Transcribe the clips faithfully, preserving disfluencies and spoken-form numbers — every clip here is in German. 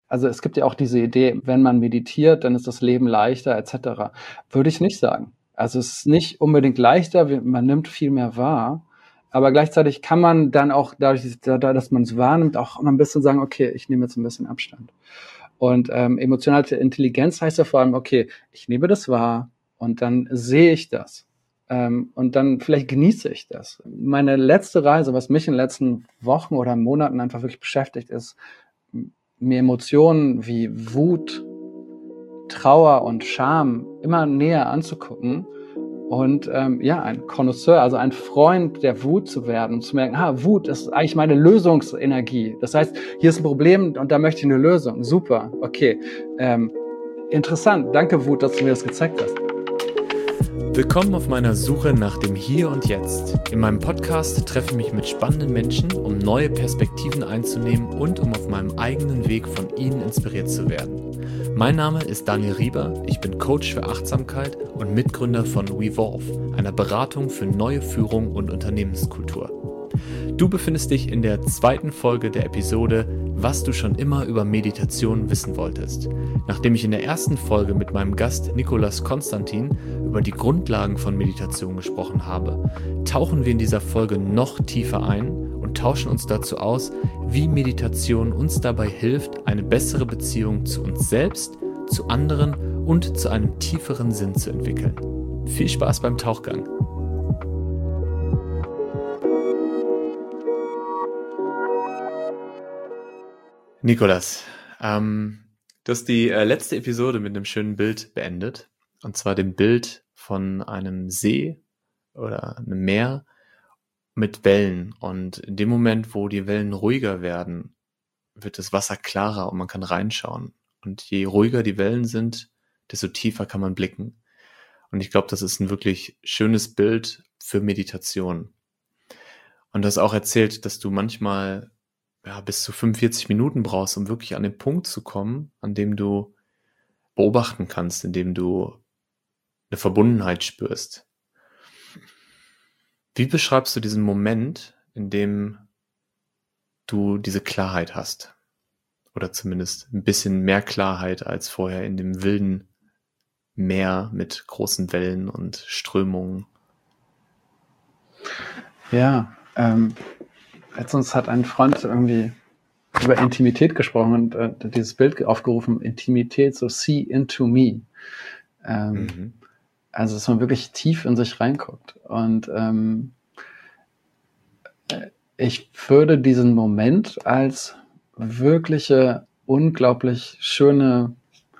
Also es gibt ja auch diese Idee, wenn man meditiert, dann ist das Leben leichter et cetera. Würde ich nicht sagen. Also es ist nicht unbedingt leichter, man nimmt viel mehr wahr, aber gleichzeitig kann man dann auch dadurch, dass man es wahrnimmt, auch immer ein bisschen sagen, okay, ich nehme jetzt ein bisschen Abstand. Und ähm, emotionale Intelligenz heißt ja vor allem, okay, ich nehme das wahr und dann sehe ich das. Ähm, und dann vielleicht genieße ich das. Meine letzte Reise, was mich in den letzten Wochen oder Monaten einfach wirklich beschäftigt, ist, mir Emotionen wie Wut, Trauer und Scham immer näher anzugucken und ähm, ja, ein Connoisseur, also ein Freund der Wut zu werden und zu merken, ah, Wut ist eigentlich meine Lösungsenergie. Das heißt, hier ist ein Problem und da möchte ich eine Lösung. Super, okay. Ähm, interessant, danke Wut, dass du mir das gezeigt hast. Willkommen auf meiner Suche nach dem Hier und Jetzt. In meinem Podcast treffe ich mich mit spannenden Menschen, um neue Perspektiven einzunehmen und um auf meinem eigenen Weg von ihnen inspiriert zu werden. Mein Name ist Daniel Rieber, ich bin Coach für Achtsamkeit und Mitgründer von Wevolve, einer Beratung für neue Führung und Unternehmenskultur. Du befindest dich in der zweiten Folge der Episode Was du schon immer über Meditation wissen wolltest. Nachdem ich in der ersten Folge mit meinem Gast Nicolas Konstantin über die Grundlagen von Meditation gesprochen habe, tauchen wir in dieser Folge noch tiefer ein und tauschen uns dazu aus, wie Meditation uns dabei hilft, eine bessere Beziehung zu uns selbst, zu anderen und zu einem tieferen Sinn zu entwickeln. Viel Spaß beim Tauchgang! Nicolas, ähm, du hast die äh, letzte Episode mit einem schönen Bild beendet, und zwar dem Bild von einem See oder einem Meer mit Wellen. Und in dem Moment, wo die Wellen ruhiger werden, wird das Wasser klarer und man kann reinschauen. Und je ruhiger die Wellen sind, desto tiefer kann man blicken. Und ich glaube, das ist ein wirklich schönes Bild für Meditation. Und du hast auch erzählt, dass du manchmal ja, bis zu fünfundvierzig Minuten brauchst, um wirklich an den Punkt zu kommen, an dem du beobachten kannst, in dem du eine Verbundenheit spürst. Wie beschreibst du diesen Moment, in dem du diese Klarheit hast? Oder zumindest ein bisschen mehr Klarheit als vorher in dem wilden Meer mit großen Wellen und Strömungen? Ja, ähm, letztens hat ein Freund irgendwie über Intimität gesprochen und äh, dieses Bild aufgerufen, Intimität, so see into me. Ähm, mhm. Also, dass man wirklich tief in sich reinguckt. Und ähm, ich würde diesen Moment als wirkliche, unglaublich schöne,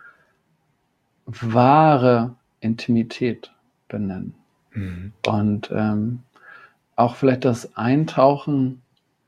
wahre Intimität benennen. Mhm. Und ähm, auch vielleicht das Eintauchen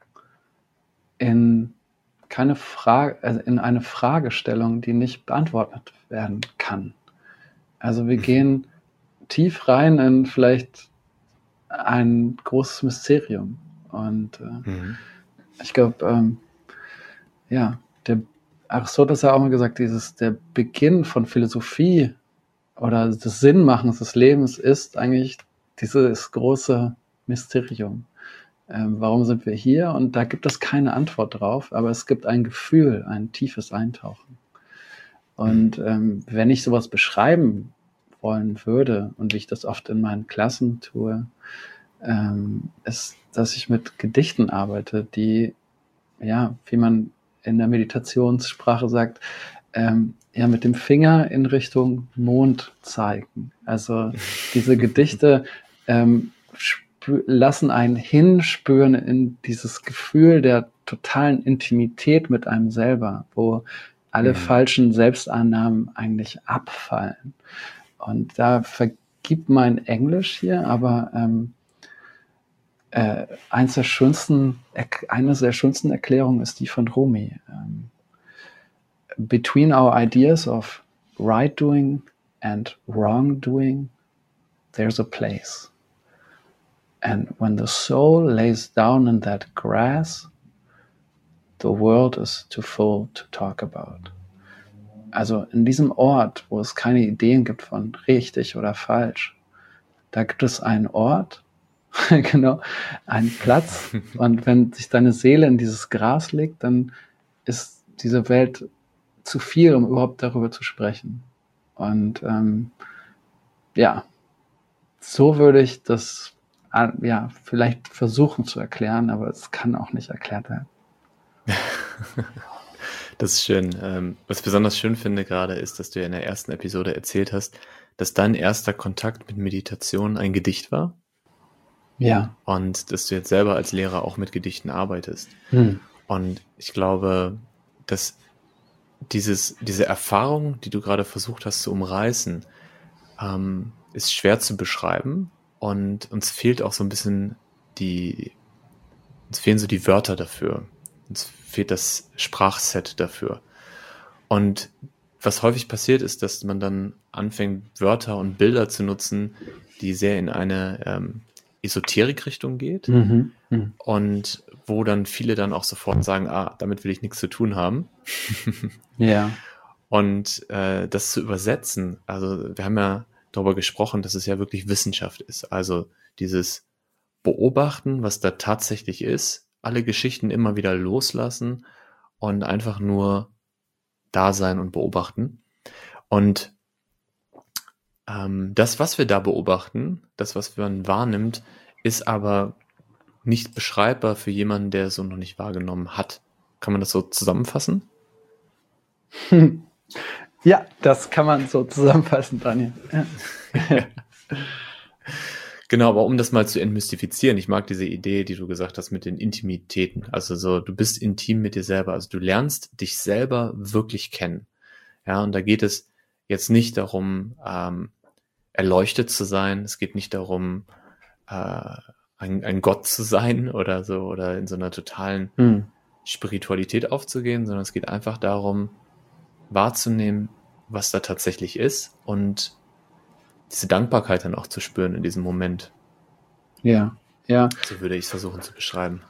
in keine Frage, also in eine Fragestellung, die nicht beantwortet werden kann. Also wir mhm. gehen tief rein in vielleicht ein großes Mysterium. Und äh, mhm. ich glaube, ähm, ja, der Aristoteles hat ja auch mal gesagt, dieses der Beginn von Philosophie oder des Sinnmachens des Lebens ist eigentlich dieses große Mysterium. Ähm, warum sind wir hier? Und da gibt es keine Antwort drauf, aber es gibt ein Gefühl, ein tiefes Eintauchen. Und ähm, wenn ich sowas beschreiben wollen würde, und wie ich das oft in meinen Klassen tue, ähm, ist, dass ich mit Gedichten arbeite, die, ja, wie man in der Meditationssprache sagt, ähm, ja, mit dem Finger in Richtung Mond zeigen. Also diese Gedichte ähm, lassen einen hinspüren in dieses Gefühl der totalen Intimität mit einem selber, wo alle mhm. falschen Selbstannahmen eigentlich abfallen. Und da vergibt mein Englisch hier, aber ähm, äh, eins der schönsten, eine der schönsten Erklärungen ist die von Rumi. Ähm, Between our ideas of right doing and wrong doing, there's a place. And when the soul lays down in that grass, the world is too full to talk about. Also in diesem Ort, wo es keine Ideen gibt von richtig oder falsch, da gibt es einen Ort, genau, einen Platz. Und wenn sich deine Seele in dieses Gras legt, dann ist diese Welt zu viel, um überhaupt darüber zu sprechen. Und ähm, ja, so würde ich das äh, ja vielleicht versuchen zu erklären, aber es kann auch nicht erklärt werden. Das ist schön. Ähm, was ich besonders schön finde gerade ist, dass du ja in der ersten Episode erzählt hast, dass dein erster Kontakt mit Meditation ein Gedicht war. Ja. Und dass du jetzt selber als Lehrer auch mit Gedichten arbeitest. Hm. Und ich glaube, dass dieses, diese Erfahrung, die du gerade versucht hast zu umreißen, ähm, ist schwer zu beschreiben. Und uns fehlt auch so ein bisschen die, uns fehlen so die Wörter dafür. Uns fehlt das Sprachset dafür. Und was häufig passiert, ist, dass man dann anfängt, Wörter und Bilder zu nutzen, die sehr in eine ähm, Esoterik-Richtung geht. Mhm. Mhm. Und wo dann viele dann auch sofort sagen, ah, damit will ich nichts zu tun haben. Ja. Und äh, das zu übersetzen, also wir haben ja darüber gesprochen, dass es ja wirklich Wissenschaft ist. Also dieses Beobachten, was da tatsächlich ist, alle Geschichten immer wieder loslassen und einfach nur da sein und beobachten. Und ähm, das, was wir da beobachten, das, was man wahrnimmt, ist aber nicht beschreibbar für jemanden, der es so noch nicht wahrgenommen hat. Kann man das so zusammenfassen? Ja, das kann man so zusammenfassen, Daniel. Ja. Genau, aber um das mal zu entmystifizieren, ich mag diese Idee, die du gesagt hast mit den Intimitäten. Also so, du bist intim mit dir selber. Also du lernst dich selber wirklich kennen. Ja, und da geht es jetzt nicht darum, ähm, erleuchtet zu sein. Es geht nicht darum, äh, ein, ein Gott zu sein oder so, oder in so einer totalen Hm. Spiritualität aufzugehen, sondern es geht einfach darum, wahrzunehmen, was da tatsächlich ist und diese Dankbarkeit dann auch zu spüren in diesem Moment. Ja, ja. So würde ich es versuchen zu beschreiben.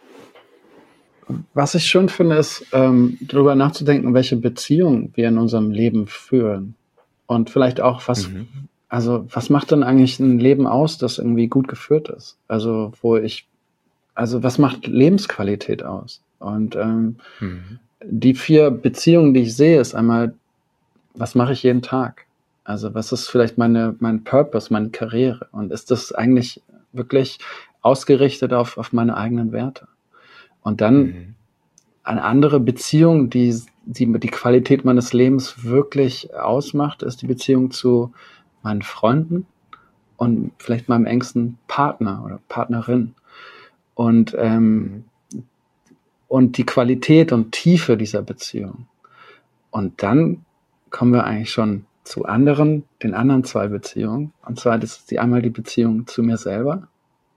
Was ich schön finde, ist, ähm, darüber nachzudenken, welche Beziehungen wir in unserem Leben führen. Und vielleicht auch, was, Mhm. also, was macht denn eigentlich ein Leben aus, das irgendwie gut geführt ist? Also, wo ich, also, was macht Lebensqualität aus? Und ähm, Mhm. die vier Beziehungen, die ich sehe, ist einmal, was mache ich jeden Tag? Also was ist vielleicht meine, mein Purpose, meine Karriere? Und ist das eigentlich wirklich ausgerichtet auf, auf meine eigenen Werte? Und dann Mhm. eine andere Beziehung, die, die die Qualität meines Lebens wirklich ausmacht, ist die Beziehung zu meinen Freunden und vielleicht meinem engsten Partner oder Partnerin. Und, ähm, Mhm. und die Qualität und Tiefe dieser Beziehung. Und dann kommen wir eigentlich schon zu anderen, den anderen zwei Beziehungen. Und zwar das ist die einmal die Beziehung zu mir selber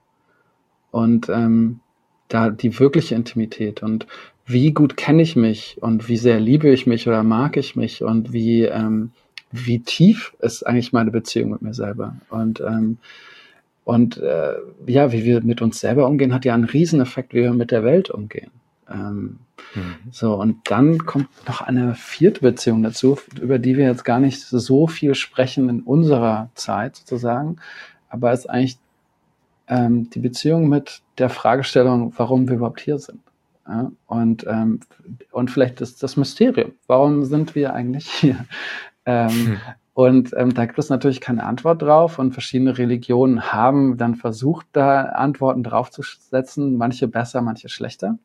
und ähm, da die wirkliche Intimität und wie gut kenne ich mich und wie sehr liebe ich mich oder mag ich mich und wie ähm, wie tief ist eigentlich meine Beziehung mit mir selber und ähm, und äh, ja, wie wir mit uns selber umgehen, hat ja einen Rieseneffekt, wie wir mit der Welt umgehen. Ähm, Mhm. So, und dann kommt noch eine vierte Beziehung dazu, über die wir jetzt gar nicht so viel sprechen in unserer Zeit sozusagen, aber es ist eigentlich ähm, die Beziehung mit der Fragestellung, warum wir überhaupt hier sind. Ja? Und, ähm, und vielleicht ist das Mysterium, warum sind wir eigentlich hier? Ähm, Hm. Und ähm, da gibt es natürlich keine Antwort drauf und verschiedene Religionen haben dann versucht, da Antworten draufzusetzen, manche besser, manche schlechter.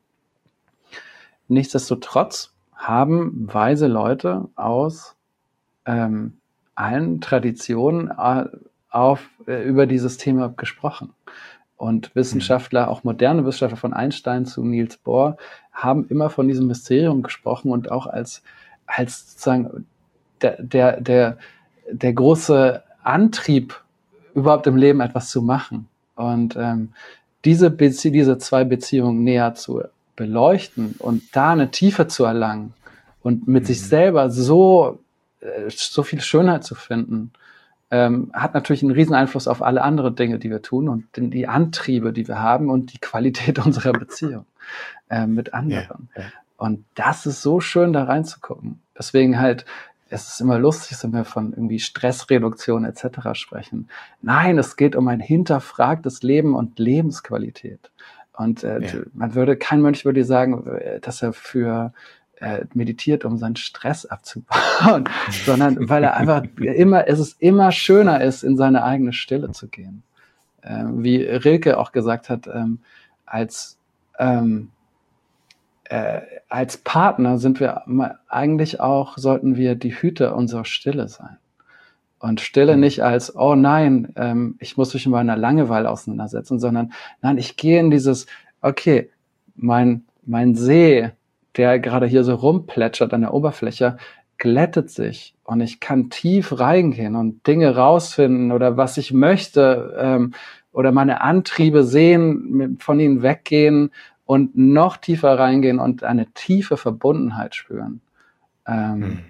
Nichtsdestotrotz haben weise Leute aus ähm, allen Traditionen äh, auf, äh, über dieses Thema gesprochen. Und Wissenschaftler, auch moderne Wissenschaftler von Einstein zu Niels Bohr, haben immer von diesem Mysterium gesprochen und auch als, als sozusagen der, der, der, der große Antrieb, überhaupt im Leben etwas zu machen. Und ähm, diese, Bezie- diese zwei Beziehungen näher zu beleuchten und da eine Tiefe zu erlangen und mit Mhm. sich selber so, äh, so viel Schönheit zu finden, ähm, hat natürlich einen riesen Einfluss auf alle anderen Dinge, die wir tun und die, die Antriebe, die wir haben und die Qualität unserer Beziehung äh, mit anderen. Ja, ja. Und das ist so schön, da reinzugucken. Deswegen halt, es ist immer lustig, wenn wir von irgendwie Stressreduktion et cetera sprechen. Nein, es geht um ein hinterfragtes Leben und Lebensqualität. Und äh, Ja. man würde, kein Mönch würde sagen, dass er für äh, meditiert, um seinen Stress abzubauen, sondern weil er einfach immer, es ist immer schöner ist, in seine eigene Stille zu gehen. Ähm, wie Rilke auch gesagt hat, ähm, als ähm, äh, als Partner sind wir eigentlich auch, sollten wir die Hüter unserer Stille sein. Und Stille nicht als, oh nein, ähm, ich muss mich mit meiner Langeweile auseinandersetzen, sondern nein, ich gehe in dieses, okay, mein, mein See, der gerade hier so rumplätschert an der Oberfläche, glättet sich und ich kann tief reingehen und Dinge rausfinden oder was ich möchte ähm, oder meine Antriebe sehen, von ihnen weggehen und noch tiefer reingehen und eine tiefe Verbundenheit spüren. Ähm, hm.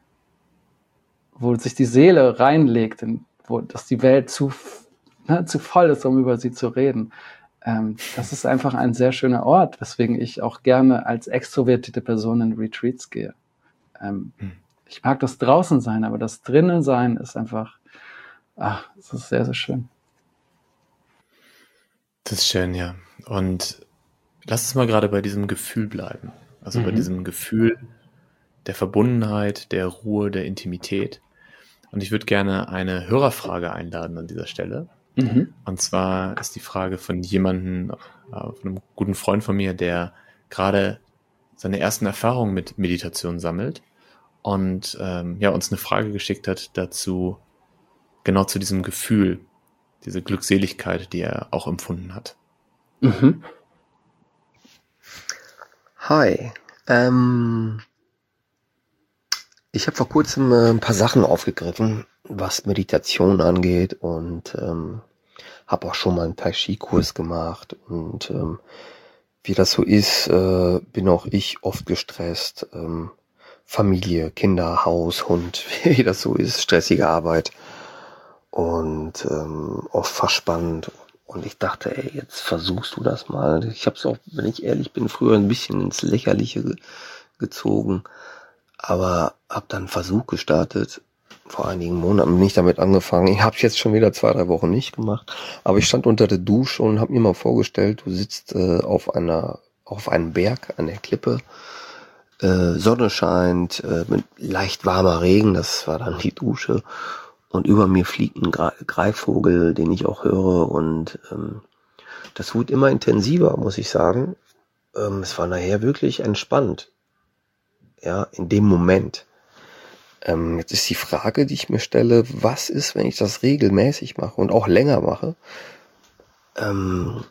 Wo sich die Seele reinlegt, in, wo dass die Welt zu, ne, zu voll ist, um über sie zu reden. Ähm, das ist einfach ein sehr schöner Ort, weswegen ich auch gerne als extrovertierte Person in Retreats gehe. Ähm, hm. Ich mag das draußen sein, aber das drinnen sein ist einfach, ach, das ist sehr, sehr schön. Das ist schön, ja. Und lass uns mal gerade bei diesem Gefühl bleiben. Also mhm. bei diesem Gefühl der Verbundenheit, der Ruhe, der Intimität. Und ich würde gerne eine Hörerfrage einladen an dieser Stelle. Mhm. Und zwar ist die Frage von jemandem, von einem guten Freund von mir, der gerade seine ersten Erfahrungen mit Meditation sammelt und ähm, ja, uns eine Frage geschickt hat dazu, genau zu diesem Gefühl, diese Glückseligkeit, die er auch empfunden hat. Mhm. Hi, ähm... ich habe vor kurzem äh, ein paar Sachen aufgegriffen, was Meditation angeht und ähm, habe auch schon mal einen Tai Chi Kurs gemacht und ähm, wie das so ist, äh, bin auch ich oft gestresst. Ähm, Familie, Kinder, Haus, Hund, wie das so ist, stressige Arbeit und ähm, oft verspannt. Und ich dachte, ey, jetzt versuchst du das mal. Ich habe es auch, wenn ich ehrlich bin, früher ein bisschen ins Lächerliche ge- gezogen. Aber habe dann einen Versuch gestartet, vor einigen Monaten bin ich damit angefangen. Ich habe es jetzt schon wieder zwei, drei Wochen nicht gemacht. Aber ich stand unter der Dusche und habe mir mal vorgestellt, du sitzt äh, auf einer, auf einem Berg, an der Klippe. Äh, Sonne scheint, äh, mit leicht warmer Regen, das war dann die Dusche. Und über mir fliegt ein Greifvogel, den ich auch höre. Und ähm, das wurde immer intensiver, muss ich sagen. Ähm, es war nachher wirklich entspannt. Ja, in dem Moment. Ähm, jetzt ist die Frage, die ich mir stelle, was ist, wenn ich das regelmäßig mache und auch länger mache? Ähm,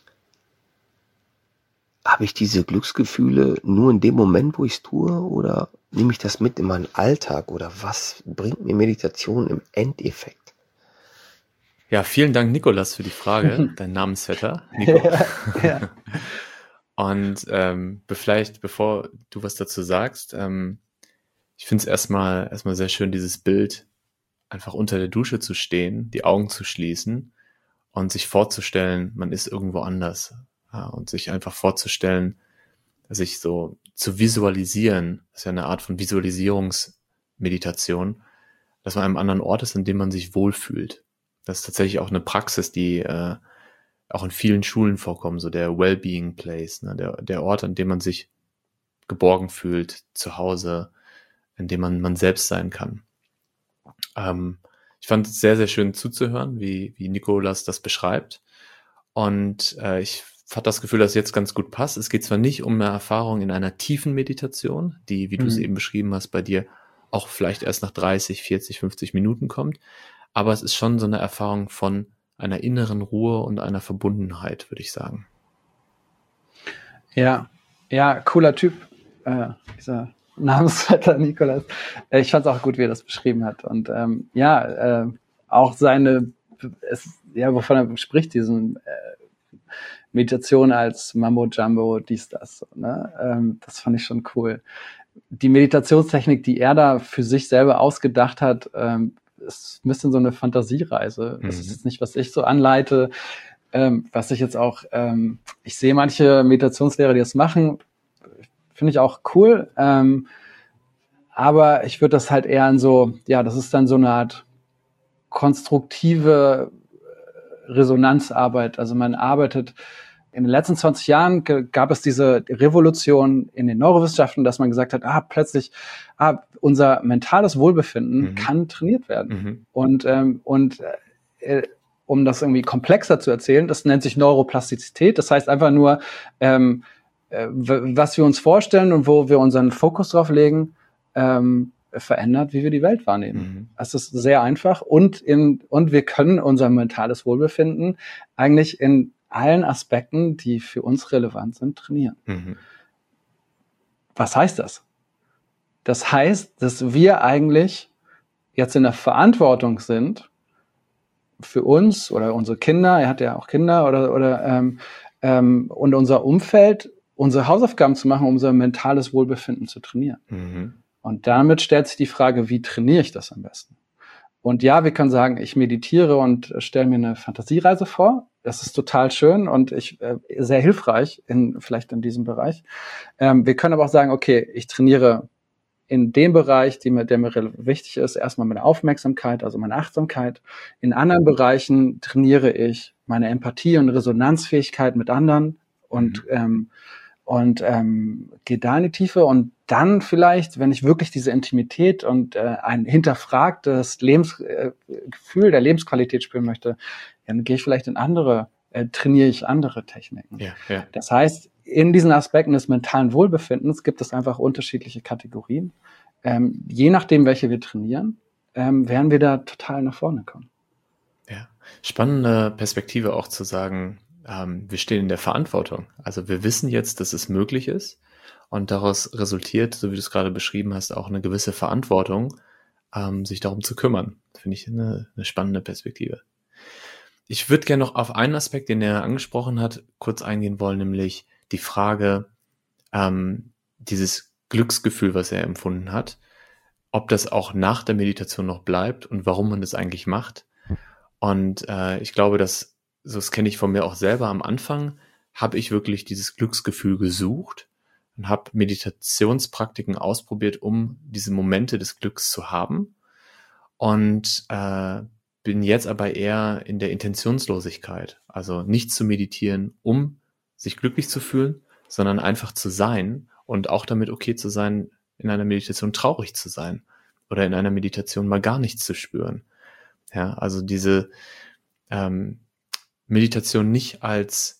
habe ich diese Glücksgefühle nur in dem Moment, wo ich es tue, oder nehme ich das mit in meinen Alltag, oder was bringt mir Meditation im Endeffekt? Ja, vielen Dank, Nikolas, für die Frage, dein Namensvetter, Nico. Ja, ja. Und ähm, vielleicht, bevor du was dazu sagst, ähm, ich finde es erstmal erstmal sehr schön, dieses Bild, einfach unter der Dusche zu stehen, die Augen zu schließen und sich vorzustellen, man ist irgendwo anders. Ja, und sich einfach vorzustellen, sich so zu visualisieren, das ist ja eine Art von Visualisierungsmeditation, dass man an einem anderen Ort ist, in dem man sich wohlfühlt. Das ist tatsächlich auch eine Praxis, die äh, auch in vielen Schulen vorkommen, so der Wellbeing Place, ne? der, der Ort, an dem man sich geborgen fühlt, zu Hause, in dem man man selbst sein kann. Ähm, ich fand es sehr, sehr schön zuzuhören, wie, wie Nikolas das beschreibt. Und äh, ich hatte das Gefühl, dass es jetzt ganz gut passt. Es geht zwar nicht um eine Erfahrung in einer tiefen Meditation, die, wie mhm. du es eben beschrieben hast, bei dir auch vielleicht erst nach dreißig, vierzig, fünfzig Minuten kommt, aber es ist schon so eine Erfahrung von einer inneren Ruhe und einer Verbundenheit, würde ich sagen. Ja, ja, cooler Typ, äh, dieser Namensvetter Nikolas. Äh, ich fand es auch gut, wie er das beschrieben hat. Und ähm, ja, äh, auch seine, es, ja, wovon er spricht, diesen äh, Meditation als Mambo Jumbo, dies, das. Ne? Ähm, das fand ich schon cool. Die Meditationstechnik, die er da für sich selber ausgedacht hat, ähm, ist ein bisschen so eine Fantasiereise. Das mhm. ist jetzt nicht, was ich so anleite, ähm, was ich jetzt auch, ähm, ich sehe manche Meditationslehrer, die das machen, finde ich auch cool, ähm, aber ich würde das halt eher in so, ja, das ist dann so eine Art konstruktive Resonanzarbeit, also man arbeitet in den letzten zwanzig Jahren g- gab es diese Revolution in den Neurowissenschaften, dass man gesagt hat, ah, plötzlich, ah, unser mentales Wohlbefinden Mhm. kann trainiert werden. Mhm. Und, ähm, und äh, um das irgendwie komplexer zu erzählen, das nennt sich Neuroplastizität. Das heißt einfach nur, ähm, äh, w- was wir uns vorstellen und wo wir unseren Fokus drauf legen, ähm, verändert, wie wir die Welt wahrnehmen. Mhm. Es ist sehr einfach und in, und wir können unser mentales Wohlbefinden eigentlich in allen Aspekten, die für uns relevant sind, trainieren. Mhm. Was heißt das? Das heißt, dass wir eigentlich jetzt in der Verantwortung sind, für uns oder unsere Kinder, er hat ja auch Kinder oder, oder ähm, ähm, und unser Umfeld, unsere Hausaufgaben zu machen, um unser mentales Wohlbefinden zu trainieren. Mhm. Und damit stellt sich die Frage, wie trainiere ich das am besten? Und ja, wir können sagen, ich meditiere und stelle mir eine Fantasiereise vor. Das ist total schön und ich äh, sehr hilfreich in vielleicht in diesem Bereich. Ähm, wir können aber auch sagen, okay, ich trainiere in dem Bereich, die mir, der mir wichtig ist, erstmal meine Aufmerksamkeit, also meine Achtsamkeit. In anderen Bereichen trainiere ich meine Empathie und Resonanzfähigkeit mit anderen und Mhm. ähm, und ähm, gehe da in die Tiefe und dann vielleicht, wenn ich wirklich diese Intimität und äh, ein hinterfragtes Lebensgefühl äh, Gefühl der Lebensqualität spüren möchte, dann gehe ich vielleicht in andere, äh, trainiere ich andere Techniken. Ja, ja. Das heißt, in diesen Aspekten des mentalen Wohlbefindens gibt es einfach unterschiedliche Kategorien. Ähm, je nachdem, welche wir trainieren, ähm, werden wir da total nach vorne kommen. Ja, spannende Perspektive auch zu sagen, ähm, wir stehen in der Verantwortung. Also wir wissen jetzt, dass es möglich ist und daraus resultiert, so wie du es gerade beschrieben hast, auch eine gewisse Verantwortung, ähm, sich darum zu kümmern. Finde ich eine, eine spannende Perspektive. Ich würde gerne noch auf einen Aspekt, den er angesprochen hat, kurz eingehen wollen, nämlich die Frage, ähm, dieses Glücksgefühl, was er empfunden hat, ob das auch nach der Meditation noch bleibt und warum man das eigentlich macht. Und äh, ich glaube, dass, so das kenne ich von mir auch selber, am Anfang habe ich wirklich dieses Glücksgefühl gesucht und habe Meditationspraktiken ausprobiert, um diese Momente des Glücks zu haben. Und äh, bin jetzt aber eher in der Intentionslosigkeit, also nicht zu meditieren, um sich glücklich zu fühlen, sondern einfach zu sein und auch damit okay zu sein, in einer Meditation traurig zu sein oder in einer Meditation mal gar nichts zu spüren. Ja, also diese ähm, Meditation nicht als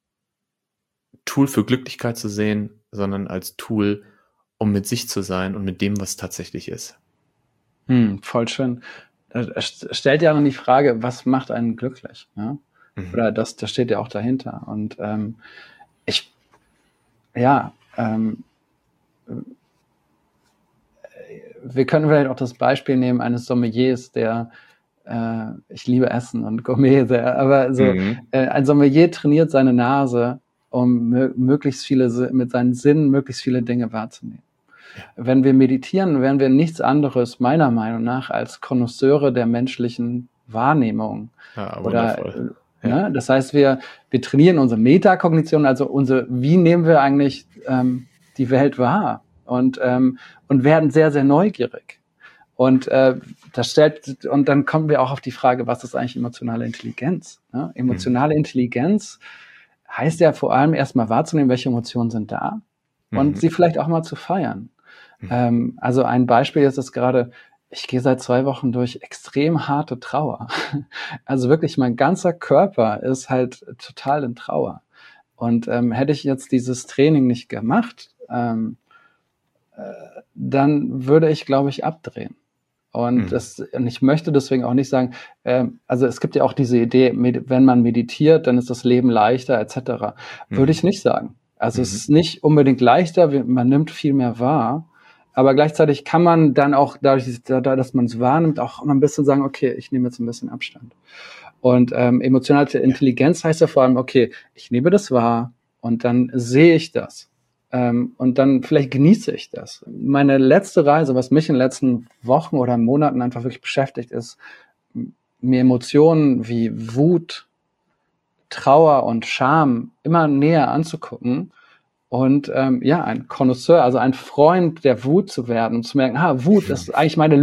Tool für Glücklichkeit zu sehen, sondern als Tool, um mit sich zu sein und mit dem, was tatsächlich ist. Hm, voll schön. Es stellt ja noch die Frage, was macht einen glücklich? Ja? Mhm. Oder das, das steht ja auch dahinter. Und ähm, ich, ja, ähm, wir können vielleicht auch das Beispiel nehmen eines Sommeliers, der, äh, ich liebe Essen und Gourmet sehr, aber so, Mhm. äh, ein Sommelier trainiert seine Nase, um mö- möglichst viele, mit seinen Sinnen möglichst viele Dinge wahrzunehmen. Wenn wir meditieren, wären wir nichts anderes, meiner Meinung nach, als Konnoisseure der menschlichen Wahrnehmung. Ja, Oder, wundervoll. äh, Ja. ne? Das heißt, wir, wir trainieren unsere Metakognition, also unsere, wie nehmen wir eigentlich ähm, die Welt wahr? Und, ähm, und werden sehr, sehr neugierig. Und äh, das stellt, und dann kommen wir auch auf die Frage, was ist eigentlich emotionale Intelligenz? Ne? Emotionale Intelligenz heißt ja vor allem erstmal wahrzunehmen, welche Emotionen sind da und Mhm. sie vielleicht auch mal zu feiern. Mhm. Ähm, also ein Beispiel ist es gerade, ich gehe seit zwei Wochen durch extrem harte Trauer. Also wirklich mein ganzer Körper ist halt total in Trauer. Und ähm, hätte ich jetzt dieses Training nicht gemacht, ähm, äh, dann würde ich, glaube ich, abdrehen. Und, Mhm. das, und ich möchte deswegen auch nicht sagen, ähm, also es gibt ja auch diese Idee, med- wenn man meditiert, dann ist das Leben leichter et cetera. Würde Mhm. ich nicht sagen. Also Mhm. es ist nicht unbedingt leichter, wir- man nimmt viel mehr wahr, aber gleichzeitig kann man dann auch, dadurch, da- da- dass man es wahrnimmt, auch immer ein bisschen sagen, okay, ich nehme jetzt ein bisschen Abstand. Und ähm, emotionale Intelligenz heißt ja vor allem, okay, ich nehme das wahr und dann sehe ich das. Ähm, und dann vielleicht genieße ich das. Meine letzte Reise, was mich in den letzten Wochen oder Monaten einfach wirklich beschäftigt, ist, m- mir Emotionen wie Wut, Trauer und Scham immer näher anzugucken und ähm, ja, ein Connoisseur, also ein Freund der Wut zu werden und zu merken, ah, Wut, das ist eigentlich meine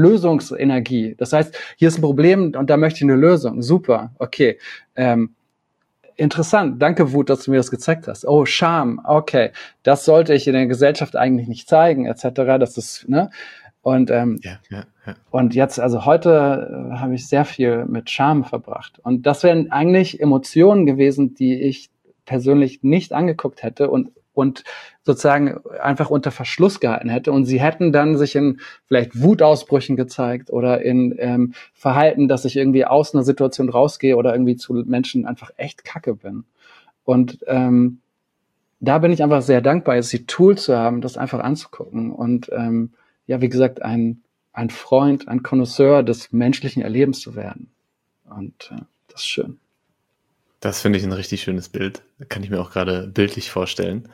Lösungsenergie. Das heißt, hier ist ein Problem und da möchte ich eine Lösung. Super, okay. Ähm, interessant, danke Wut, dass du mir das gezeigt hast. Oh, Scham, okay, das sollte ich in der Gesellschaft eigentlich nicht zeigen, et cetera. Das ist, ne? Und ähm, Ja, ja, ja. und jetzt, also heute äh, habe ich sehr viel mit Scham verbracht. Und das wären eigentlich Emotionen gewesen, die ich persönlich nicht angeguckt hätte und und sozusagen einfach unter Verschluss gehalten hätte. Und sie hätten dann sich in vielleicht Wutausbrüchen gezeigt oder in ähm, Verhalten, dass ich irgendwie aus einer Situation rausgehe oder irgendwie zu Menschen einfach echt kacke bin. Und ähm, da bin ich einfach sehr dankbar, jetzt die Tools zu haben, das einfach anzugucken. Und ähm, ja, wie gesagt, ein, ein Freund, ein Connoisseur des menschlichen Erlebens zu werden. Und äh, das ist schön. Das finde ich ein richtig schönes Bild. Kann ich mir auch gerade bildlich vorstellen.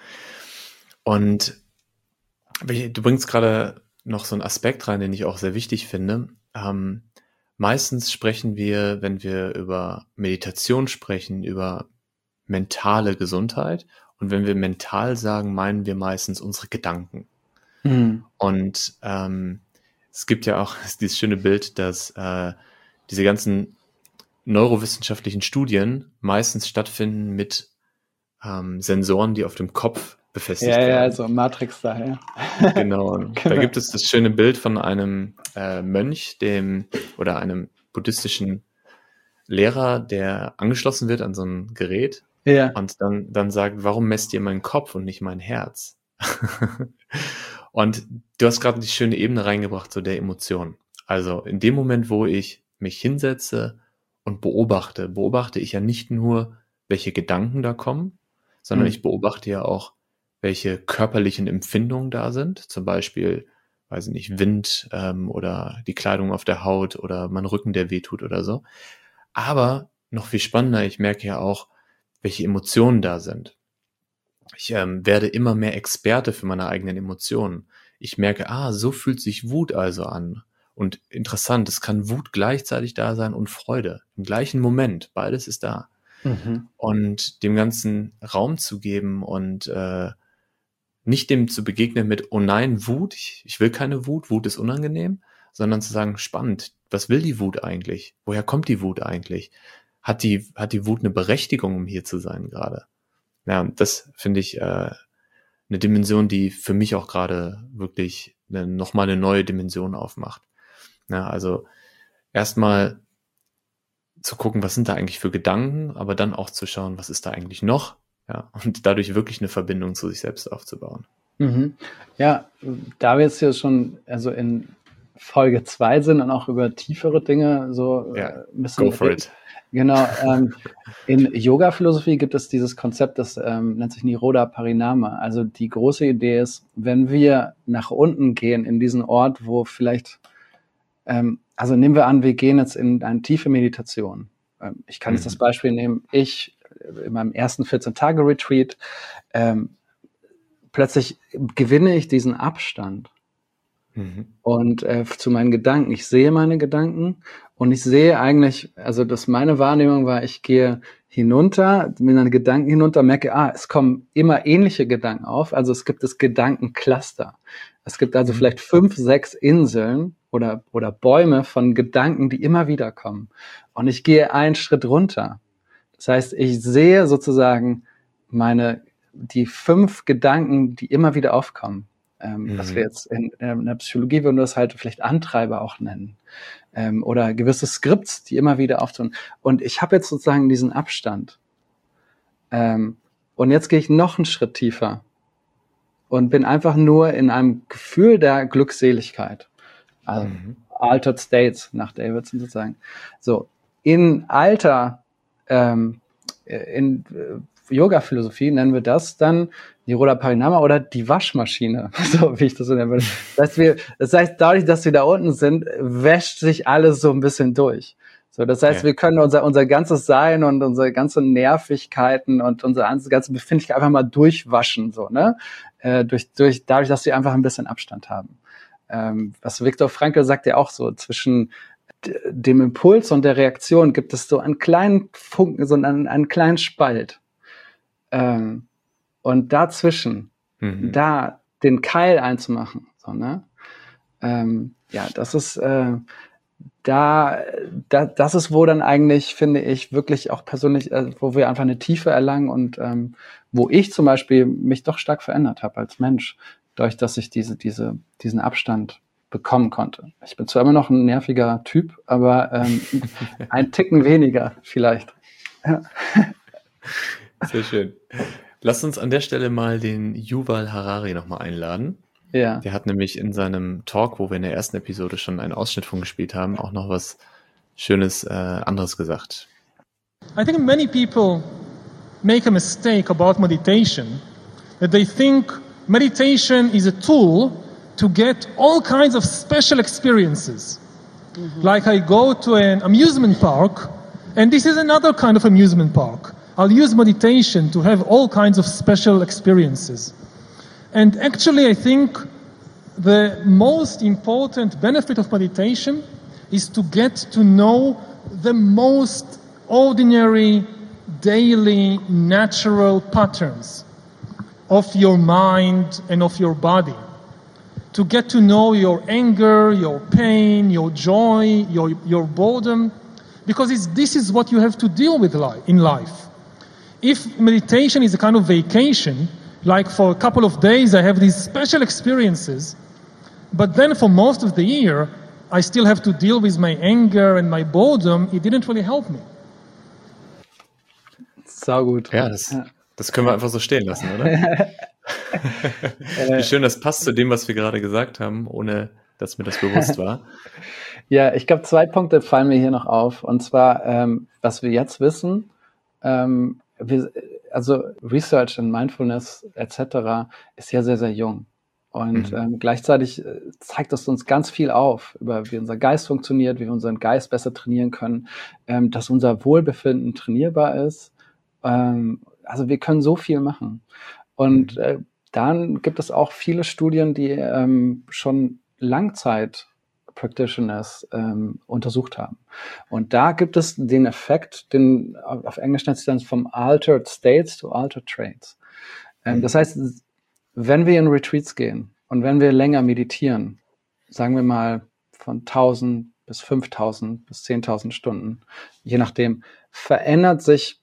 Und du bringst gerade noch so einen Aspekt rein, den ich auch sehr wichtig finde. Ähm, meistens sprechen wir, wenn wir über Meditation sprechen, über mentale Gesundheit. Und wenn wir mental sagen, meinen wir meistens unsere Gedanken. Mhm. Und ähm, es gibt ja auch dieses schöne Bild, dass äh, diese ganzen neurowissenschaftlichen Studien meistens stattfinden mit ähm, Sensoren, die auf dem Kopf befestigt ja, werden. Ja, also Matrix da, ja. Genau. genau. Da gibt es das schöne Bild von einem äh, Mönch, dem oder einem buddhistischen Lehrer, der angeschlossen wird an so ein Gerät ja. und dann, dann sagt, warum messt ihr meinen Kopf und nicht mein Herz? Und du hast gerade die schöne Ebene reingebracht, so der Emotion. Also in dem Moment, wo ich mich hinsetze und beobachte, beobachte ich ja nicht nur, welche Gedanken da kommen, sondern mhm. ich beobachte ja auch, welche körperlichen Empfindungen da sind. Zum Beispiel, weiß ich nicht, Wind ähm, oder die Kleidung auf der Haut oder mein Rücken, der wehtut oder so. Aber noch viel spannender, ich merke ja auch, welche Emotionen da sind. Ich ähm, werde immer mehr Experte für meine eigenen Emotionen. Ich merke, ah, so fühlt sich Wut also an. Und interessant, es kann Wut gleichzeitig da sein und Freude. Im gleichen Moment, beides ist da. Mhm. Und dem Ganzen Raum zu geben und äh, nicht dem zu begegnen mit, oh nein, Wut, ich, ich will keine Wut, Wut ist unangenehm, sondern zu sagen, spannend, was will die Wut eigentlich? Woher kommt die Wut eigentlich? Hat die, hat die Wut eine Berechtigung, um hier zu sein gerade? Ja, und das finde ich äh, eine Dimension, die für mich auch gerade wirklich eine, nochmal eine neue Dimension aufmacht. Ja, also erstmal zu gucken, was sind da eigentlich für Gedanken, aber dann auch zu schauen, was ist da eigentlich noch, ja, und dadurch wirklich eine Verbindung zu sich selbst aufzubauen. Mhm. Ja, da wir jetzt hier schon also in Folge zwei sind und auch über tiefere Dinge so ja, äh, ein bisschen go for it. Genau, ähm, in Yoga-Philosophie gibt es dieses Konzept, das ähm, nennt sich Nirodha Parinama. Also die große Idee ist, wenn wir nach unten gehen in diesen Ort, wo vielleicht Ähm, also nehmen wir an, wir gehen jetzt in eine tiefe Meditation. Ähm, ich kann mhm. jetzt das Beispiel nehmen, ich in meinem ersten vierzehn-Tage-Retreat, ähm, plötzlich gewinne ich diesen Abstand mhm. und äh, zu meinen Gedanken. Ich sehe meine Gedanken und ich sehe eigentlich, also das meine Wahrnehmung war, ich gehe hinunter, mit meinen Gedanken hinunter, merke, ah, es kommen immer ähnliche Gedanken auf. Also es gibt das Gedankencluster. Es gibt also mhm. vielleicht fünf, sechs Inseln oder, oder Bäume von Gedanken, die immer wieder kommen. Und ich gehe einen Schritt runter. Das heißt, ich sehe sozusagen meine, die fünf Gedanken, die immer wieder aufkommen. Ähm, mhm. Was wir jetzt in, in der Psychologie würden wir das halt vielleicht Antreiber auch nennen. Ähm, oder gewisse Skripts, die immer wieder auftauchen. Und ich habe jetzt sozusagen diesen Abstand. Ähm, und jetzt gehe ich noch einen Schritt tiefer und bin einfach nur in einem Gefühl der Glückseligkeit. Also mhm. Altered States nach Davidson sozusagen. So, in alter, ähm, in äh, Yoga-Philosophie nennen wir das dann Nirodha Parinama oder die Waschmaschine, so wie ich das so nennen würde. Das heißt, wir, das heißt, dadurch, dass wir da unten sind, wäscht sich alles so ein bisschen durch. So, das heißt, ja. wir können unser, unser ganzes Sein und unsere ganze Nervigkeiten und unsere ganze Befindlichkeit einfach mal durchwaschen, so, ne? Äh, durch, durch, dadurch, dass wir einfach ein bisschen Abstand haben. Ähm, was Viktor Frankl sagt ja auch so, zwischen d- dem Impuls und der Reaktion gibt es so einen kleinen Funken, so einen, einen kleinen Spalt. Ähm, und dazwischen, mhm. da den Keil einzumachen, so, ne? Ähm, ja, das ist, äh, da, da, das ist, wo dann eigentlich, finde ich, wirklich auch persönlich, äh, wo wir einfach eine Tiefe erlangen und ähm, wo ich zum Beispiel mich doch stark verändert habe als Mensch, dadurch, dass ich diese, diese, diesen Abstand bekommen konnte. Ich bin zwar immer noch ein nerviger Typ, aber ähm, ein Ticken weniger vielleicht. Ja. Sehr schön. Lass uns an der Stelle mal den Yuval Harari nochmal einladen. Ja. Der hat nämlich in seinem Talk, wo wir in der ersten Episode schon einen Ausschnitt von gespielt haben, auch noch was Schönes äh, anderes gesagt. I think many people make a mistake about meditation, that they think meditation is a tool to get all kinds of special experiences. Mm-hmm. Like I go to an amusement park, and this is another kind of amusement park. I'll use meditation to have all kinds of special experiences. And actually, I think the most important benefit of meditation is to get to know the most ordinary, daily, natural patterns of your mind and of your body. To get to know your anger, your pain, your joy, your, your boredom, because it's, this is what you have to deal with li- in life. If meditation is a kind of vacation, like for a couple of days I have these special experiences, but then for most of the year I still have to deal with my anger and my boredom, it didn't really help me. Sau gut. Ja, das, das können wir einfach so stehen lassen, oder? Wie schön, das passt zu dem, was wir gerade gesagt haben, ohne dass mir das bewusst war. Ja, ich glaube, zwei Punkte fallen mir hier noch auf. Und zwar, ähm, was wir jetzt wissen, ähm, wir, also Research in Mindfulness et cetera ist ja sehr, sehr jung. Und mhm. ähm, gleichzeitig zeigt es uns ganz viel auf, über wie unser Geist funktioniert, wie wir unseren Geist besser trainieren können, ähm, dass unser Wohlbefinden trainierbar ist. Ähm, also wir können so viel machen. Und äh, dann gibt es auch viele Studien, die ähm, schon Langzeit Practitioners ähm, untersucht haben. Und da gibt es den Effekt, den auf Englisch nennt sich dann vom Altered States to Altered Traits. Ähm, mhm. Das heißt, wenn wir in Retreats gehen und wenn wir länger meditieren, sagen wir mal von tausend bis fünftausend bis zehntausend Stunden, je nachdem, verändert sich,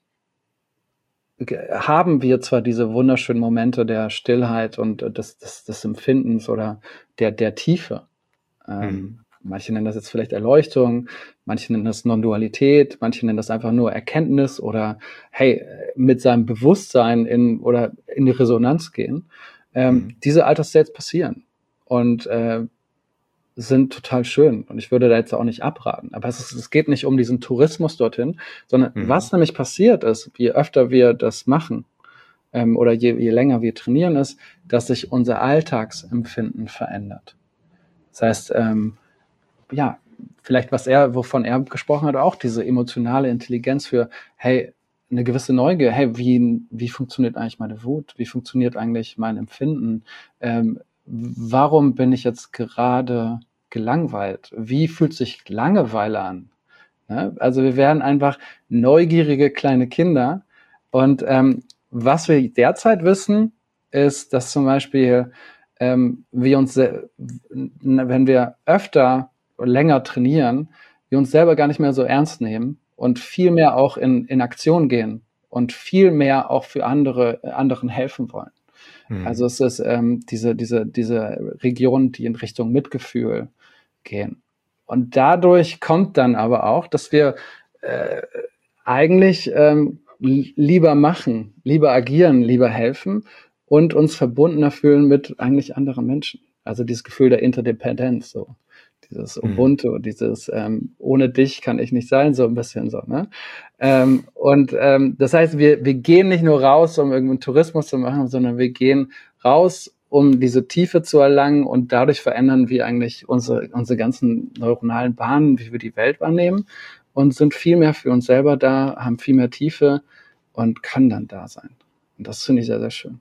haben wir zwar diese wunderschönen Momente der Stillheit und des, des, des Empfindens oder der, der Tiefe. Ähm, mhm. Manche nennen das jetzt vielleicht Erleuchtung, manche nennen das Non-Dualität, manche nennen das einfach nur Erkenntnis oder hey, mit seinem Bewusstsein in oder in die Resonanz gehen. Ähm, mhm. Diese Altered States passieren und äh, sind total schön und ich würde da jetzt auch nicht abraten. Aber es, ist, es geht nicht um diesen Tourismus dorthin, sondern mhm. was nämlich passiert ist, je öfter wir das machen ähm, oder je, je länger wir trainieren, ist, dass sich unser Alltagsempfinden verändert. Das heißt, ähm, ja, vielleicht was er, wovon er gesprochen hat, auch diese emotionale Intelligenz für, hey, eine gewisse Neugier, hey, wie, wie funktioniert eigentlich meine Wut? Wie funktioniert eigentlich mein Empfinden? Ähm, warum bin ich jetzt gerade gelangweilt? Wie fühlt sich Langeweile an? Ne? Also wir werden einfach neugierige kleine Kinder und ähm, was wir derzeit wissen, ist, dass zum Beispiel ähm, wir uns, wenn wir öfter länger trainieren, wir uns selber gar nicht mehr so ernst nehmen und viel mehr auch in, in Aktion gehen und viel mehr auch für andere, anderen helfen wollen. Mhm. Also es ist ähm, diese, diese, diese Regionen, die in Richtung Mitgefühl gehen. Und dadurch kommt dann aber auch, dass wir äh, eigentlich ähm, lieber machen, lieber agieren, lieber helfen und uns verbundener fühlen mit eigentlich anderen Menschen. Also dieses Gefühl der Interdependenz, so. Dieses Ubuntu, mhm. dieses ähm, ohne dich kann ich nicht sein, so ein bisschen so, ne? Ähm, und ähm, das heißt, wir wir gehen nicht nur raus, um irgendeinen Tourismus zu machen, sondern wir gehen raus, um diese Tiefe zu erlangen und dadurch verändern wir eigentlich unsere unsere ganzen neuronalen Bahnen, wie wir die Welt wahrnehmen und sind viel mehr für uns selber da, haben viel mehr Tiefe und können dann da sein. Und das finde ich sehr, sehr schön.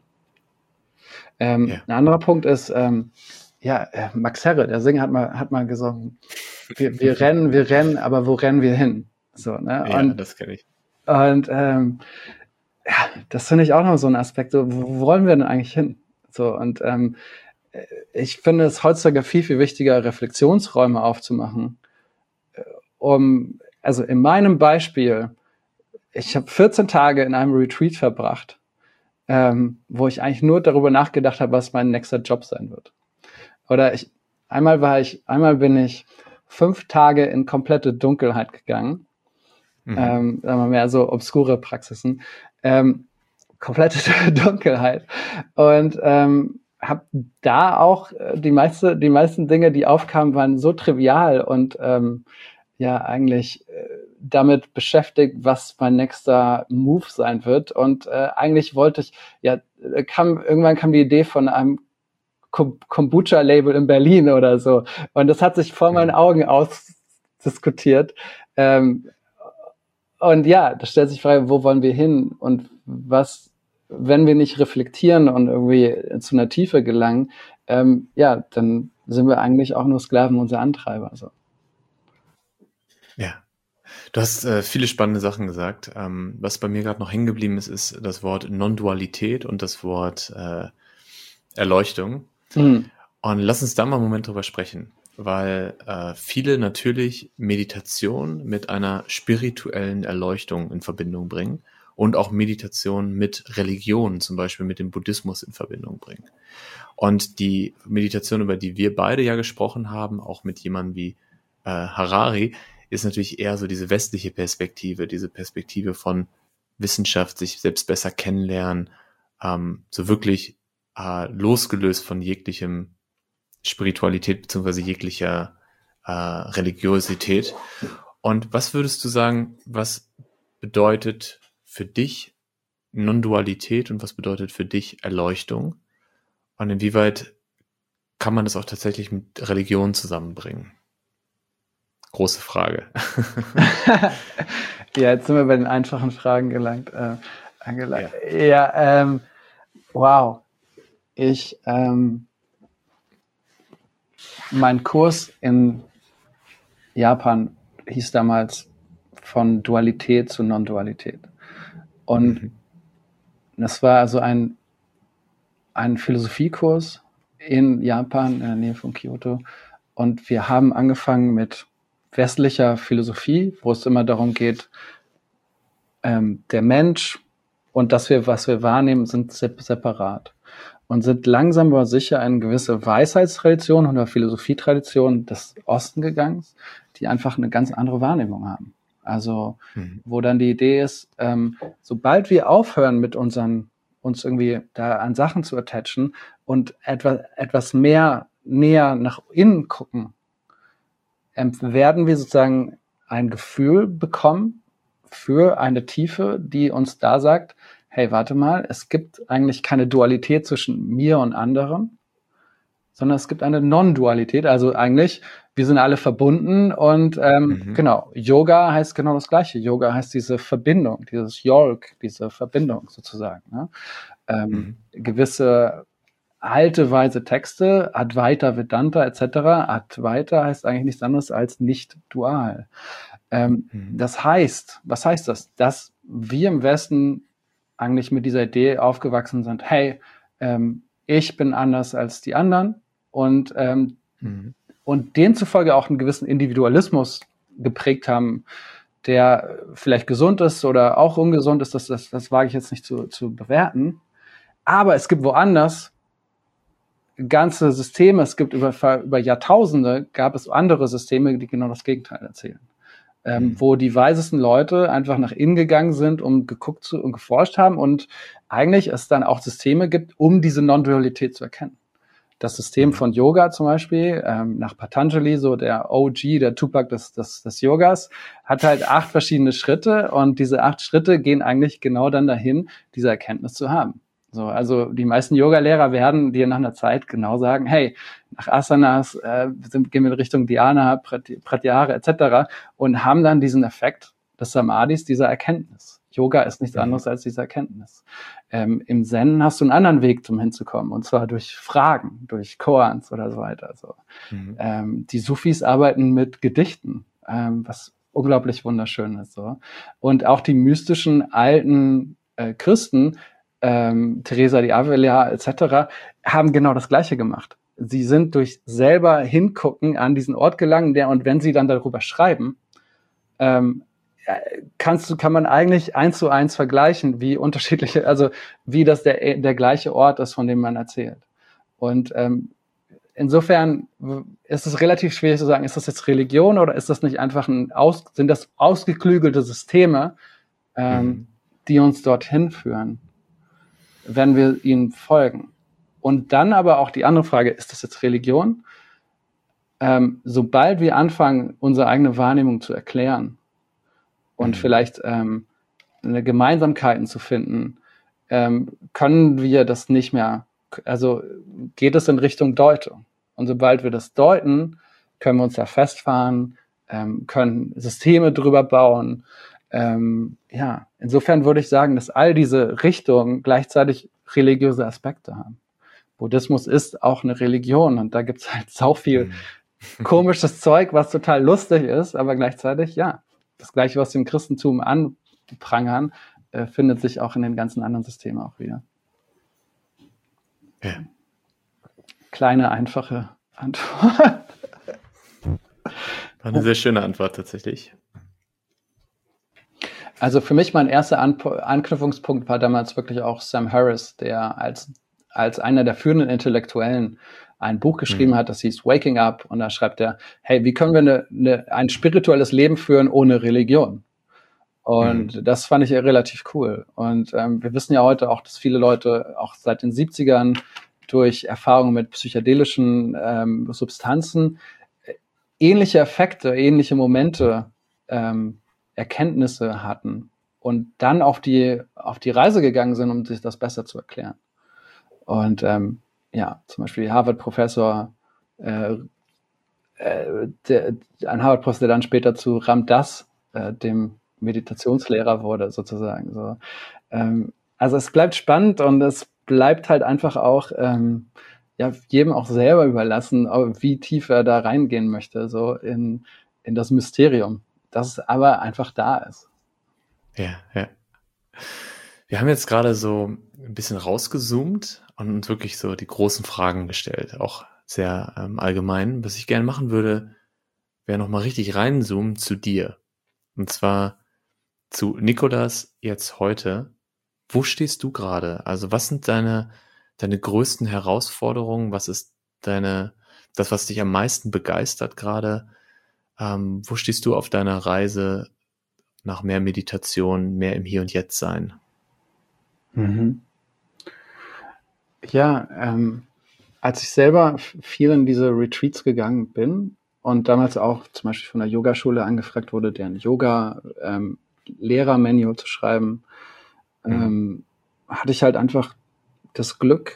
Ähm, ja. Ein anderer Punkt ist, ähm, ja, Max Herre, der Sänger, hat mal, hat mal gesungen, wir, wir rennen, wir rennen, aber wo rennen wir hin? So, ne? Ja, und, das kenne ich. Und ähm, ja, das finde ich auch noch so ein Aspekt, so, wo wollen wir denn eigentlich hin? So, und ähm, ich finde es heutzutage viel, viel wichtiger, Reflexionsräume aufzumachen um, also in meinem Beispiel, ich habe vierzehn Tage in einem Retreat verbracht, ähm, wo ich eigentlich nur darüber nachgedacht habe, was mein nächster Job sein wird. Oder ich, einmal war ich, einmal bin ich fünf Tage in komplette Dunkelheit gegangen. Mhm. Ähm, sagen wir mehr so obskure Praxisen. Ähm, komplette Dunkelheit. Und ähm, habe da auch die meiste, die meisten Dinge, die aufkamen, waren so trivial und ähm, ja eigentlich äh, damit beschäftigt, was mein nächster Move sein wird. Und äh, eigentlich wollte ich, ja, kam irgendwann kam die Idee von einem Kombucha-Label in Berlin oder so. Und das hat sich vor meinen Augen ausdiskutiert. Ähm, und ja, da stellt sich die Frage, wo wollen wir hin? Und was, wenn wir nicht reflektieren und irgendwie zu einer Tiefe gelangen, ähm, ja, dann sind wir eigentlich auch nur Sklaven unserer Antreiber. So. Ja. Du hast äh, viele spannende Sachen gesagt. Ähm, was bei mir gerade noch hängen geblieben ist, ist das Wort Non-Dualität und das Wort äh, Erleuchtung. Mhm. Und lass uns da mal einen Moment drüber sprechen, weil äh, viele natürlich Meditation mit einer spirituellen Erleuchtung in Verbindung bringen und auch Meditation mit Religion, zum Beispiel mit dem Buddhismus in Verbindung bringen. Und die Meditation, über die wir beide ja gesprochen haben, auch mit jemandem wie äh, Harari, ist natürlich eher so diese westliche Perspektive, diese Perspektive von Wissenschaft, sich selbst besser kennenlernen, ähm, so wirklich äh, losgelöst von jeglichem Spiritualität beziehungsweise jeglicher äh, Religiosität. Und was würdest du sagen, was bedeutet für dich Non-Dualität und was bedeutet für dich Erleuchtung? Und inwieweit kann man das auch tatsächlich mit Religion zusammenbringen? Große Frage. Ja, jetzt sind wir bei den einfachen Fragen gelangt, äh, angelangt. Ja, ja ähm, wow. Ich, ähm, mein Kurs in Japan hieß damals von Dualität zu Non-Dualität. Und mhm. das war also ein, ein Philosophiekurs in Japan, in der Nähe von Kyoto. Und wir haben angefangen mit westlicher Philosophie, wo es immer darum geht, ähm, der Mensch und das, wir, was wir wahrnehmen, sind separat. Und sind langsam aber sicher in gewisse Weisheitstradition oder Philosophietradition des Osten gegangen, die einfach eine ganz andere Wahrnehmung haben. Also, mhm. wo dann die Idee ist, ähm, sobald wir aufhören mit unseren, uns irgendwie da an Sachen zu attachen und etwas, etwas mehr näher nach innen gucken, ähm, werden wir sozusagen ein Gefühl bekommen für eine Tiefe, die uns da sagt, hey, warte mal, es gibt eigentlich keine Dualität zwischen mir und anderen, sondern es gibt eine Non-Dualität, also eigentlich, wir sind alle verbunden und ähm, mhm. genau, Yoga heißt genau das Gleiche. Yoga heißt diese Verbindung, dieses York, diese Verbindung sozusagen. Ne? Ähm, mhm. Gewisse alte, weise Texte, Advaita, Vedanta et cetera. Advaita heißt eigentlich nichts anderes als nicht dual. Ähm, mhm. Das heißt, was heißt das? Dass wir im Westen eigentlich mit dieser Idee aufgewachsen sind, hey, ähm, ich bin anders als die anderen und, ähm, mhm. und demzufolge auch einen gewissen Individualismus geprägt haben, der vielleicht gesund ist oder auch ungesund ist, das, das, das wage ich jetzt nicht zu, zu bewerten. Aber es gibt woanders ganze Systeme, es gibt über, über Jahrtausende, gab es andere Systeme, die genau das Gegenteil erzählen. Ähm, mhm. Wo die weisesten Leute einfach nach innen gegangen sind, um geguckt zu und geforscht haben und eigentlich es dann auch Systeme gibt, um diese Non-Dualität zu erkennen. Das System mhm. von Yoga zum Beispiel, ähm, nach Patanjali, so der O G, der Tupac des, des, des Yogas, hat halt acht verschiedene Schritte und diese acht Schritte gehen eigentlich genau dann dahin, diese Erkenntnis zu haben. So, also die meisten Yoga-Lehrer werden dir nach einer Zeit genau sagen, hey, nach Asanas äh, sind, gehen wir in Richtung Dhyana, Pratyahara et cetera und haben dann diesen Effekt des Samadhis, dieser Erkenntnis. Yoga ist nichts anderes als diese Erkenntnis. Ähm, Im Zen hast du einen anderen Weg, zum hinzukommen, und zwar durch Fragen, durch Koans oder so weiter. So. Mhm. Ähm, die Sufis arbeiten mit Gedichten, ähm, was unglaublich wunderschön ist. So. Und auch die mystischen alten äh, Christen, Ähm, Teresa de Avila et cetera, haben genau das Gleiche gemacht. Sie sind durch selber hingucken an diesen Ort gelangen, der, und wenn sie dann darüber schreiben, ähm, kannst du, kann man eigentlich eins zu eins vergleichen, wie unterschiedliche, also wie das der, der gleiche Ort ist, von dem man erzählt. Und ähm, insofern ist es relativ schwierig zu sagen, ist das jetzt Religion oder ist das nicht einfach ein aus, sind das ausgeklügelte Systeme, ähm, mhm. die uns dorthin führen, wenn wir ihnen folgen. Und dann aber auch die andere Frage, ist das jetzt Religion? Ähm, sobald wir anfangen, unsere eigene Wahrnehmung zu erklären und mhm. vielleicht ähm, eine Gemeinsamkeiten zu finden, ähm, können wir das nicht mehr, also geht es in Richtung Deutung. Und sobald wir das deuten, können wir uns da festfahren, ähm, können Systeme drüber bauen. Ähm, ja, insofern würde ich sagen, dass all diese Richtungen gleichzeitig religiöse Aspekte haben. Buddhismus ist auch eine Religion und da gibt es halt so viel mhm. komisches Zeug, was total lustig ist, aber gleichzeitig, ja, das Gleiche, was dem Christentum anprangern, äh, findet sich auch in den ganzen anderen Systemen auch wieder. Ja. Kleine, einfache Antwort. War eine sehr schöne Antwort tatsächlich. Also für mich mein erster An- Anknüpfungspunkt war damals wirklich auch Sam Harris, der als, als einer der führenden Intellektuellen ein Buch geschrieben mhm. hat, das hieß Waking Up, und da schreibt er, hey, wie können wir eine, eine, ein spirituelles Leben führen ohne Religion? Und mhm. das fand ich ja relativ cool. Und ähm, wir wissen ja heute auch, dass viele Leute auch seit den siebzigern durch Erfahrungen mit psychedelischen ähm, Substanzen äh, ähnliche Effekte, ähnliche Momente, ähm, Erkenntnisse hatten und dann auf die, auf die Reise gegangen sind, um sich das besser zu erklären. Und ähm, ja, zum Beispiel Harvard-Professor, äh, äh, der, ein Harvard-Professor, der dann später zu Ram Dass, äh, dem Meditationslehrer wurde, sozusagen. So. Ähm, also es bleibt spannend und es bleibt halt einfach auch ähm, ja, jedem auch selber überlassen, wie tief er da reingehen möchte, so in, in das Mysterium, das aber einfach da ist. Ja, ja. Wir haben jetzt gerade so ein bisschen rausgezoomt und uns wirklich so die großen Fragen gestellt, auch sehr ähm, allgemein. Was ich gerne machen würde, wäre nochmal richtig reinzoomen zu dir. Und zwar zu Nikolas jetzt heute. Wo stehst du gerade? Also was sind deine, deine größten Herausforderungen? Was ist deine, das, was dich am meisten begeistert gerade? Ähm, wo stehst du auf deiner Reise nach mehr Meditation, mehr im Hier und Jetzt sein? Mhm. Ja, ähm, als ich selber viel in diese Retreats gegangen bin und damals auch zum Beispiel von der Yogaschule angefragt wurde, deren Yoga-Lehrer-Manual zu schreiben, mhm. ähm, hatte ich halt einfach das Glück,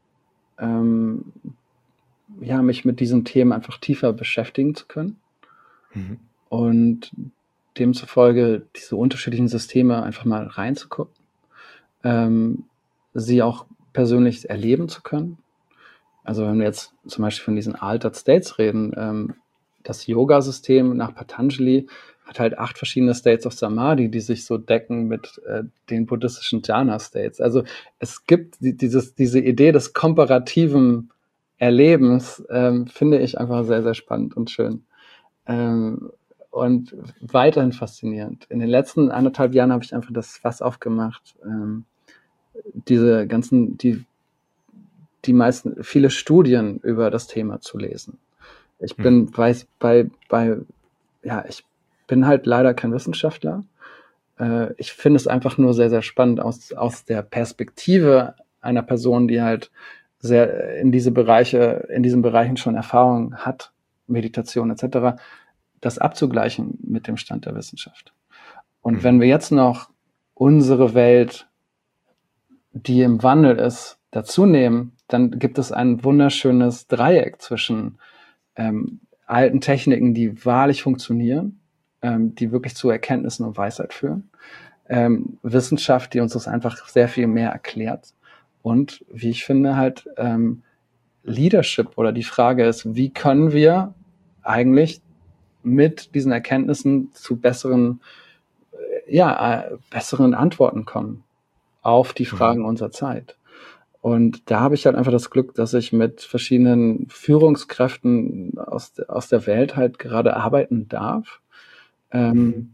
ähm, ja, mich mit diesen Themen einfach tiefer beschäftigen zu können mhm. und demzufolge diese unterschiedlichen Systeme einfach mal reinzugucken, ähm, sie auch persönlich erleben zu können. Also wenn wir jetzt zum Beispiel von diesen Altered States reden, ähm, das Yoga-System nach Patanjali hat halt acht verschiedene States of Samadhi, die sich so decken mit äh, den buddhistischen Jhana-States. Also es gibt die, dieses, diese Idee des komparativen Erlebens, ähm, finde ich einfach sehr, sehr spannend und schön. Ähm, und weiterhin faszinierend. In den letzten anderthalb Jahren habe ich einfach das Fass aufgemacht, ähm, diese ganzen, die, die meisten, viele Studien über das Thema zu lesen. Ich bin hm. weiß, bei, bei, ja, ich bin halt leider kein Wissenschaftler. Äh, ich finde es einfach nur sehr, sehr spannend aus, aus der Perspektive einer Person, die halt sehr in diese Bereiche, in diesen Bereichen schon Erfahrung hat, Meditation et cetera, das abzugleichen mit dem Stand der Wissenschaft. Und hm. wenn wir jetzt noch unsere Welt, die im Wandel ist, dazu nehmen, dann gibt es ein wunderschönes Dreieck zwischen ähm, alten Techniken, die wahrlich funktionieren, ähm, die wirklich zu Erkenntnissen und Weisheit führen, ähm, Wissenschaft, die uns das einfach sehr viel mehr erklärt und, wie ich finde, halt ähm, Leadership oder die Frage ist, wie können wir eigentlich mit diesen Erkenntnissen zu besseren, äh, ja, äh, besseren Antworten kommen auf die Fragen mhm. unserer Zeit. Und da habe ich halt einfach das Glück, dass ich mit verschiedenen Führungskräften aus, aus der Welt halt gerade arbeiten darf, ähm,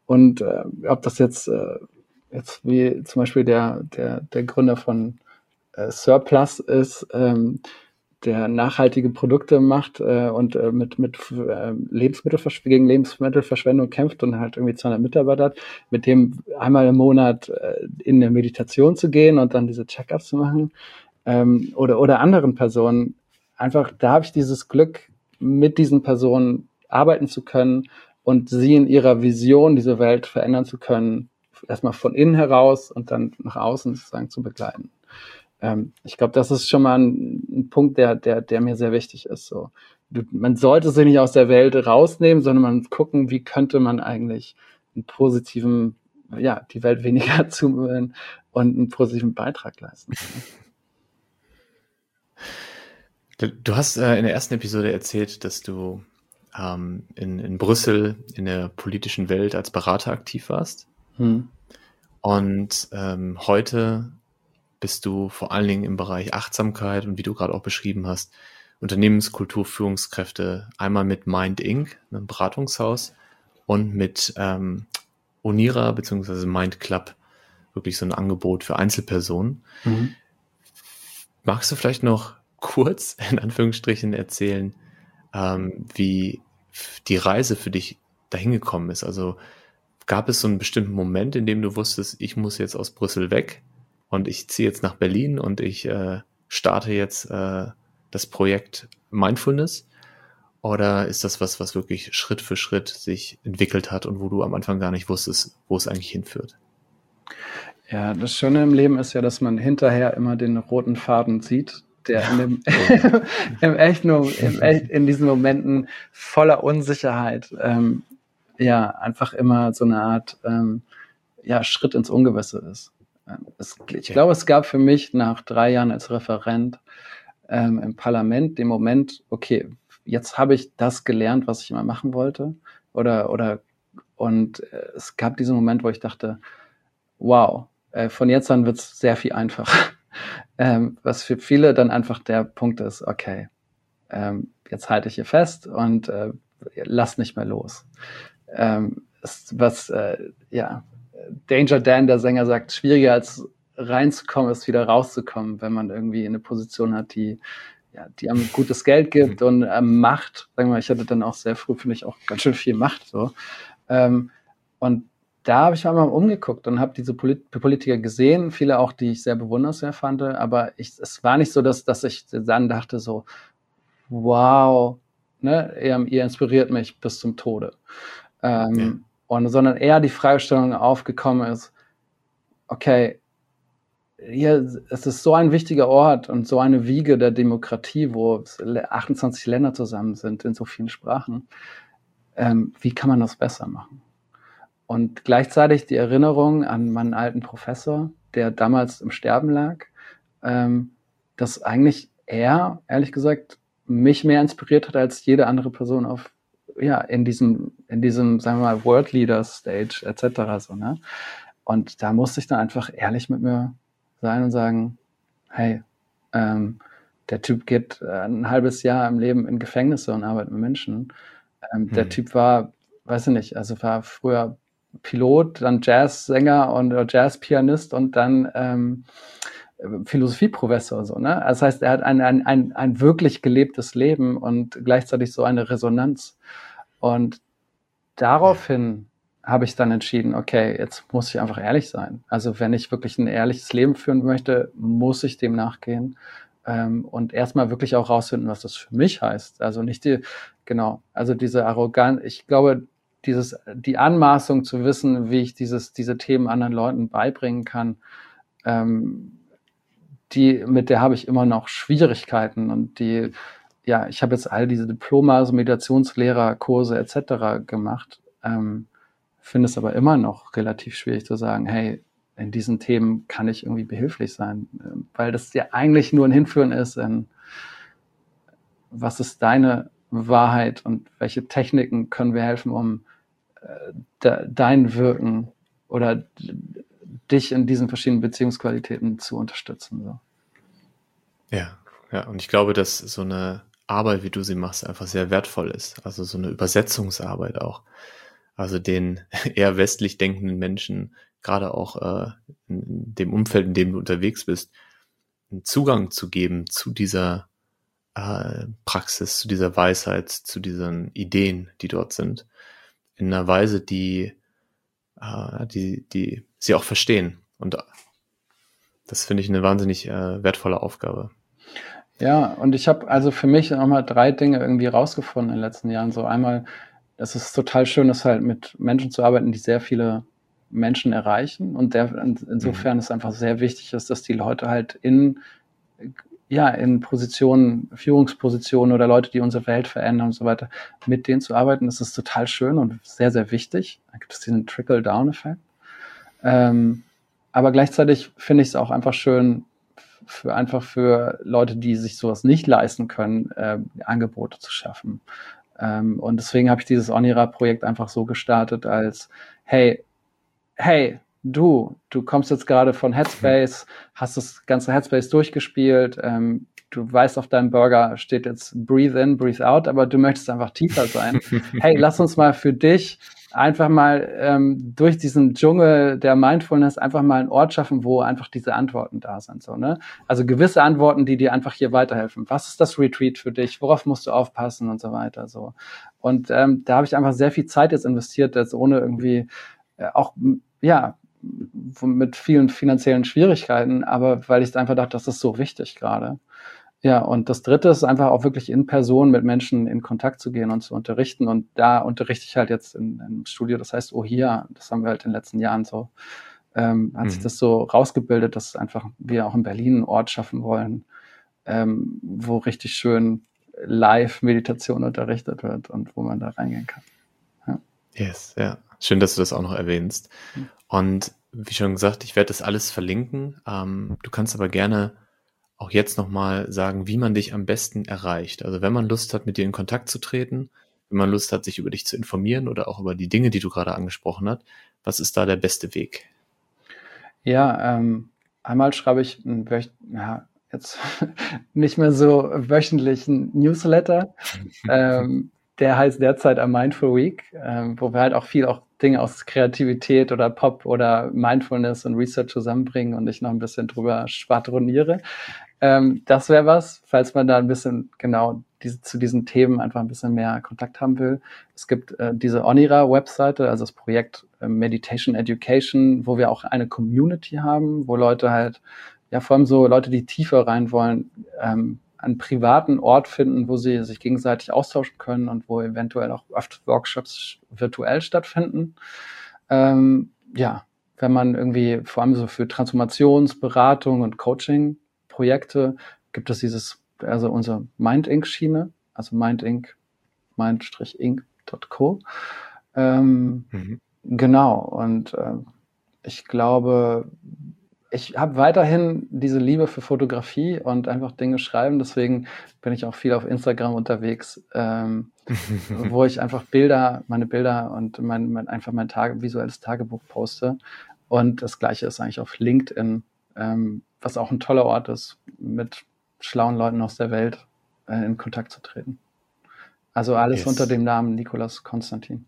Und äh, ob das jetzt, äh, jetzt wie zum Beispiel der, der, der Gründer von äh, Surplus ist, ähm, der nachhaltige Produkte macht äh, und äh, mit, mit äh, Lebensmittelversch- gegen Lebensmittelverschwendung kämpft und halt irgendwie zweihundert Mitarbeiter hat, mit dem einmal im Monat äh, in eine Meditation zu gehen und dann diese Check-ups zu machen, ähm, oder, oder anderen Personen. Einfach, da habe ich dieses Glück, mit diesen Personen arbeiten zu können und sie in ihrer Vision diese Welt verändern zu können, erstmal von innen heraus und dann nach außen sozusagen zu begleiten. Ähm, ich glaube, das ist schon mal ein, ein Punkt, der, der, der mir sehr wichtig ist. So, du, man sollte sie nicht aus der Welt rausnehmen, sondern man gucken, wie könnte man eigentlich einen positiven, ja, die Welt weniger zumüllen und einen positiven Beitrag leisten. Du hast äh, in der ersten Episode erzählt, dass du ähm, in, in Brüssel in der politischen Welt als Berater aktiv warst. Hm. Und ähm, heute bist du vor allen Dingen im Bereich Achtsamkeit und wie du gerade auch beschrieben hast, Unternehmenskultur, Führungskräfte, einmal mit Mind Incorporated, einem Beratungshaus, und mit ähm, Onira bzw. Mind Club, wirklich so ein Angebot für Einzelpersonen. Mhm. Magst du vielleicht noch kurz, in Anführungsstrichen, erzählen, ähm, wie die Reise für dich dahin gekommen ist? Also gab es so einen bestimmten Moment, in dem du wusstest, ich muss jetzt aus Brüssel weg und ich ziehe jetzt nach Berlin und ich äh, starte jetzt äh, das Projekt Mindfulness? Oder ist das was, was wirklich Schritt für Schritt sich entwickelt hat und wo du am Anfang gar nicht wusstest, wo es eigentlich hinführt? Ja, das Schöne im Leben ist ja, dass man hinterher immer den roten Faden sieht, der in dem, im echt nur, im echt, in diesen Momenten voller Unsicherheit, ähm, ja, einfach immer so eine Art, ähm, ja, Schritt ins Ungewisse ist. Es, ich glaube, es gab für mich nach drei Jahren als Referent ähm, im Parlament den Moment, okay, jetzt habe ich das gelernt, was ich immer machen wollte, oder, oder, und äh, es gab diesen Moment, wo ich dachte, wow, äh, von jetzt an wird es sehr viel einfacher. Ähm, was für viele dann einfach der Punkt ist, okay, ähm, jetzt halte ich hier fest und äh, lass nicht mehr los. Ähm, ist, was, äh, ja, Danger Dan, der Sänger, sagt, schwieriger als reinzukommen, ist wieder rauszukommen, wenn man irgendwie eine Position hat, die, ja, die einem gutes Geld gibt mhm. und ähm, Macht. Sagen wir mal, ich hatte dann auch sehr früh, finde ich, auch ganz schön viel Macht. So. Ähm, und da habe ich mal umgeguckt und habe diese Polit- Politiker gesehen, viele auch, die ich sehr bewundernswert fand, aber ich, es war nicht so, dass, dass ich dann dachte so, wow, ne, ihr, ihr inspiriert mich bis zum Tode. Ähm, ja. und, sondern eher die Fragestellung aufgekommen ist, okay, hier, es ist so ein wichtiger Ort und so eine Wiege der Demokratie, wo achtundzwanzig Länder zusammen sind in so vielen Sprachen. Ähm, wie kann man das besser machen? Und gleichzeitig die Erinnerung an meinen alten Professor, der damals im Sterben lag, ähm, dass eigentlich er, ehrlich gesagt, mich mehr inspiriert hat als jede andere Person auf, ja, in diesem, in diesem, sagen wir mal, World Leader Stage et cetera. So, ne? Und da musste ich dann einfach ehrlich mit mir sein und sagen, hey, ähm, der Typ geht äh, ein halbes Jahr im Leben in Gefängnisse und arbeitet mit Menschen. Ähm, hm. Der Typ war, weiß ich nicht, also war früher Pilot, dann Jazzsänger und äh, Jazzpianist und dann ähm, Philosophieprofessor. So, ne? Das heißt, er hat ein, ein, ein, ein wirklich gelebtes Leben und gleichzeitig so eine Resonanz. Und daraufhin habe ich dann entschieden, okay, jetzt muss ich einfach ehrlich sein. Also wenn ich wirklich ein ehrliches Leben führen möchte, muss ich dem nachgehen ähm, und erstmal wirklich auch rausfinden, was das für mich heißt. Also nicht die, genau, also diese Arroganz, ich glaube, dieses, die Anmaßung zu wissen, wie ich dieses, diese Themen anderen Leuten beibringen kann, ähm, die, mit der habe ich immer noch Schwierigkeiten und die, ja, ich habe jetzt all diese Diploma, also Meditationslehrerkurse et cetera gemacht, ähm, finde es aber immer noch relativ schwierig zu sagen, hey, in diesen Themen kann ich irgendwie behilflich sein, weil das ja eigentlich nur ein Hinführen ist in, was ist deine Wahrheit und welche Techniken können wir helfen, um äh, de, dein Wirken oder d- dich in diesen verschiedenen Beziehungsqualitäten zu unterstützen. So. Ja, ja, und ich glaube, dass so eine Arbeit, wie du sie machst, einfach sehr wertvoll ist. Also so eine Übersetzungsarbeit auch. also den eher westlich denkenden Menschen, gerade auch äh, in dem Umfeld, in dem du unterwegs bist, einen Zugang zu geben zu dieser äh, Praxis, zu dieser Weisheit, zu diesen Ideen, die dort sind, in einer Weise, die, äh, die, die sie auch verstehen. Und das finde ich eine wahnsinnig äh, wertvolle Aufgabe. Ja, und ich habe also für mich nochmal drei Dinge irgendwie rausgefunden in den letzten Jahren. So einmal, es ist total schön, ist halt mit Menschen zu arbeiten, die sehr viele Menschen erreichen. Und der, insofern mhm. ist einfach sehr wichtig, ist, dass die Leute halt in, ja, in Positionen, Führungspositionen oder Leute, die unsere Welt verändern und so weiter, mit denen zu arbeiten. Das ist total schön und sehr, sehr wichtig. Da gibt es diesen Trickle-Down-Effekt. Ähm, aber gleichzeitig finde ich es auch einfach schön, für einfach für Leute, die sich sowas nicht leisten können, äh, Angebote zu schaffen. Ähm, und deswegen habe ich dieses Onira-Projekt einfach so gestartet als, hey, hey, du, du kommst jetzt gerade von Headspace, hast das ganze Headspace durchgespielt, ähm, du weißt, auf deinem Burger steht jetzt Breathe in, Breathe out, aber du möchtest einfach tiefer sein. Hey, lass uns mal für dich einfach mal ähm, durch diesen Dschungel der Mindfulness einfach mal einen Ort schaffen, wo einfach diese Antworten da sind. So, ne? Also gewisse Antworten, die dir einfach hier weiterhelfen. Was ist das Retreat für dich? Worauf musst du aufpassen und so weiter. So. Und ähm, da habe ich einfach sehr viel Zeit jetzt investiert, jetzt ohne irgendwie äh, auch, ja, mit vielen finanziellen Schwierigkeiten, aber weil ich einfach dachte, das ist so wichtig gerade. Ja, und das Dritte ist einfach auch wirklich in Person mit Menschen in Kontakt zu gehen und zu unterrichten. Und da unterrichte ich halt jetzt in, in einem Studio, das heißt Ohia. Das haben wir halt in den letzten Jahren so, ähm, hat mhm. sich das so rausgebildet, dass einfach wir auch in Berlin einen Ort schaffen wollen, ähm, wo richtig schön Live-Meditation unterrichtet wird und wo man da reingehen kann. Ja. Yes, ja. Schön, dass du das auch noch erwähnst. Mhm. Und wie schon gesagt, ich werde das alles verlinken. Ähm, du kannst aber gerne auch jetzt nochmal sagen, wie man dich am besten erreicht. Also wenn man Lust hat, mit dir in Kontakt zu treten, wenn man Lust hat, sich über dich zu informieren oder auch über die Dinge, die du gerade angesprochen hast, was ist da der beste Weg? Ja, ähm, einmal schreibe ich einen Wöch- ja, jetzt nicht mehr so wöchentlichen Newsletter. ähm, der heißt derzeit A Mindful Week, ähm, wo wir halt auch viel auch Dinge aus Kreativität oder Pop oder Mindfulness und Research zusammenbringen und ich noch ein bisschen drüber schwadroniere. Ähm, das wäre was, falls man da ein bisschen genau diese, zu diesen Themen einfach ein bisschen mehr Kontakt haben will. Es gibt äh, diese Onira-Webseite, also das Projekt äh, Meditation Education, wo wir auch eine Community haben, wo Leute halt, ja vor allem so Leute, die tiefer rein wollen, ähm, einen privaten Ort finden, wo sie sich gegenseitig austauschen können und wo eventuell auch oft Workshops virtuell stattfinden. Ähm, ja, wenn man irgendwie vor allem so für Transformationsberatung und Coaching-Projekte gibt es dieses, also unsere Mind-Inc-Schiene, also Mind-Inc, mind-inc Punkt co. Ähm, mhm. Genau, und äh, ich glaube, ich habe weiterhin diese Liebe für Fotografie und einfach Dinge schreiben. Deswegen bin ich auch viel auf Instagram unterwegs, ähm, wo ich einfach Bilder, meine Bilder und mein, mein einfach mein Tage, visuelles Tagebuch poste. Und das Gleiche ist eigentlich auf LinkedIn, ähm, was auch ein toller Ort ist, mit schlauen Leuten aus der Welt äh, in Kontakt zu treten. Also alles yes. unter dem Namen Nicolas Konstantin.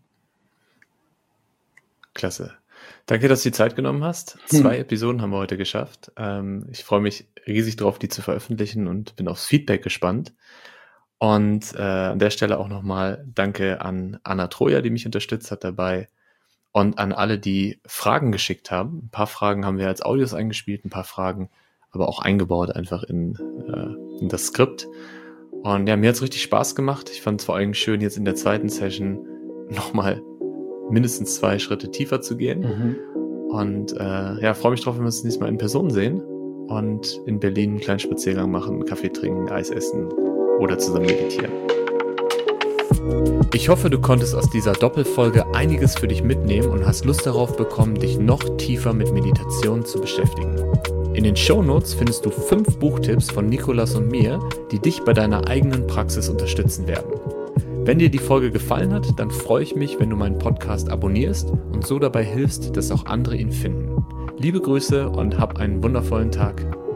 Klasse. Danke, dass du die Zeit genommen hast. Zwei hm. Episoden haben wir heute geschafft. Ähm, ich freue mich riesig drauf, die zu veröffentlichen und bin aufs Feedback gespannt. Und äh, an der Stelle auch nochmal Danke an Anna Troja, die mich unterstützt hat dabei, und an alle, die Fragen geschickt haben. Ein paar Fragen haben wir als Audios eingespielt, ein paar Fragen aber auch eingebaut einfach in, äh, in das Skript. Und ja, mir hat es richtig Spaß gemacht. Ich fand es vor allem schön, jetzt in der zweiten Session nochmal mindestens zwei Schritte tiefer zu gehen. Mhm. Und äh, ja, freue mich drauf, wenn wir uns das nächste Mal in Person sehen und in Berlin einen kleinen Spaziergang machen, Kaffee trinken, Eis essen oder zusammen meditieren. Ich hoffe, du konntest aus dieser Doppelfolge einiges für dich mitnehmen und hast Lust darauf bekommen, dich noch tiefer mit Meditation zu beschäftigen. In den Shownotes findest du fünf Buchtipps von Nicolas und mir, die dich bei deiner eigenen Praxis unterstützen werden. Wenn dir die Folge gefallen hat, dann freue ich mich, wenn du meinen Podcast abonnierst und so dabei hilfst, dass auch andere ihn finden. Liebe Grüße und hab einen wundervollen Tag.